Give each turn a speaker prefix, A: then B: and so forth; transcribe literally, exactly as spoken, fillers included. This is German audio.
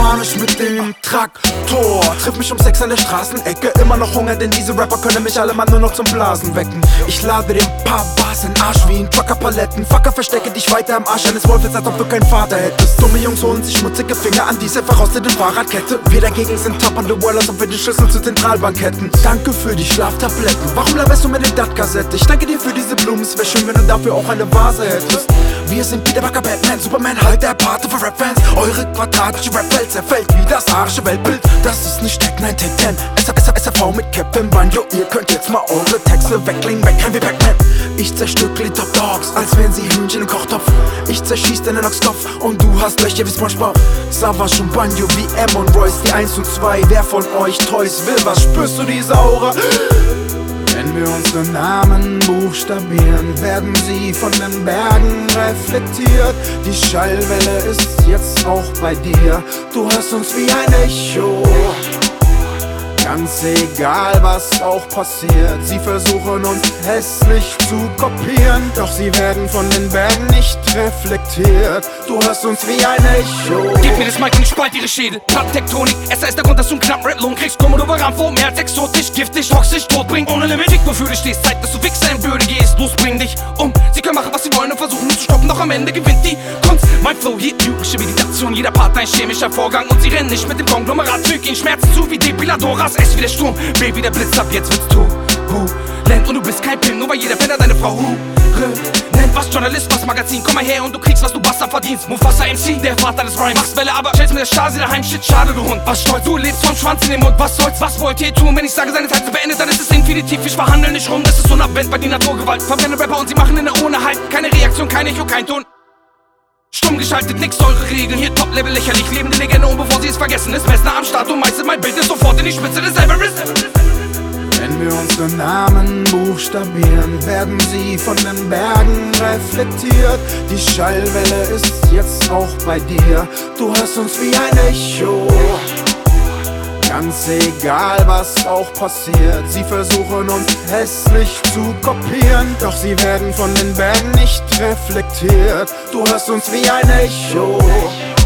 A: fahr ich mit dem Traktor. Triff mich um sechs an der Straßenecke, immer noch Hunger, denn diese Rapper können mich alle mal nur noch zum Blasen wecken. Ich lade dir ein paar Bars in den Arsch wie ein Trucker-Paletten. Fucker, verstecke dich weiter im Arsch eines Wolfes, als ob du keinen Vater hättest. Dumme Jungs holen sich schmutzige Finger an diese verrostete Fahrradkette. Wir dagegen sind top on the world, als ob wir die Schlüssel zur Zentralbank hätten. Danke für die Schlaftabletten, warum laberst du mir die Dat-Kassette? Ich danke dir für diese Blumen, es wär schön, wenn du dafür auch eine Vase hättest. Wir sind Peter Parker, Batman, Superman, halt der Pate für Rap-Fans. Eure quadratische Rap-Welt zerfällt wie das arische Weltbild. Das ist nicht Tech neun, Take ten, S R V mit Captain Banjo. Ihr könnt jetzt mal eure Texte weglegen, wegrennen wie Pac-Man. Ich zerstückle die Top Dogs, als wären sie Hühnchen im Kochtopf. Ich zerschieß deinen Noxkopf und du hast Löcher wie SpongeBob. Savage und Banjo wie M und Royce, die eins und zwei. Wer von euch Toys will, was spürst du diese Aura? Wenn wir unsere Namen buchstabieren, werden sie von den Bergen reflektiert. Die Schallwelle ist jetzt auch bei dir, du hörst uns wie ein Echo. Ganz egal, was auch passiert, sie versuchen uns hässlich zu kopieren. Doch sie werden von den Bergen nicht reflektiert, du hörst uns wie ein Echo.
B: Gib mir das Mic und ich spalt ihre Schädel. Plattentektonik, es ist der Grund, dass du einen knappen Red-Lohn kriegst. Komm und Rambo, mehr als exotisch, giftig, toxisch, tot bringt ohne Limit. Fick, wofür du stehst, Zeit, dass du Wichser in Würde gehst. Los, bring dich um, sie können machen, was sie wollen und versuchen uns zu stoppen, doch am Ende gewinnt die Kunst. Mein Flow, hier lyrische Meditation, jeder Part ein chemischer Vorgang. Und sie rennen nicht mit dem Konglomerat, füg ihnen Schmerzen zu wie Depiladoras. S wie der Sturm, B wie der Blitz, ab jetzt wird's turbulent. Und du bist kein Pin, nur weil jeder Penner deine Frau Hure nennt. Was Journalist, was Magazin, komm mal her und du kriegst, was du Bastard verdienst. Mufasa M C, der Vater des Rhymes. Machst Welle, aber stellst mir der Stasi daheim, shit, schade du Hund. Was stolz, du lebst vom Schwanz in den Mund, was soll's, was wollt ihr tun? Wenn ich sage, seine Zeit zu beendet, dann ist es infinitiv. Ich verhandle nicht rum, das ist unabwendbar bei die Naturgewalt. Verbrenne Rapper und sie machen in der ohne Halt. Keine Reaktion, kein Echo, kein Ton. Stumm geschaltet, nix eure Regeln, hier Top-Level lächerlich. Lebende Legende und bevor sie es vergessen ist, Messner am Start und meistert mein Bild ist sofort in die Spitze des Everest.
A: Wenn wir unsere Namen buchstabieren, werden sie von den Bergen reflektiert. Die Schallwelle ist jetzt auch bei dir, du hörst uns wie ein Echo. Ganz egal, was auch passiert, sie versuchen uns hässlich zu kopieren. Doch sie werden von den Bergen nicht reflektiert, du hörst uns wie ein Echo.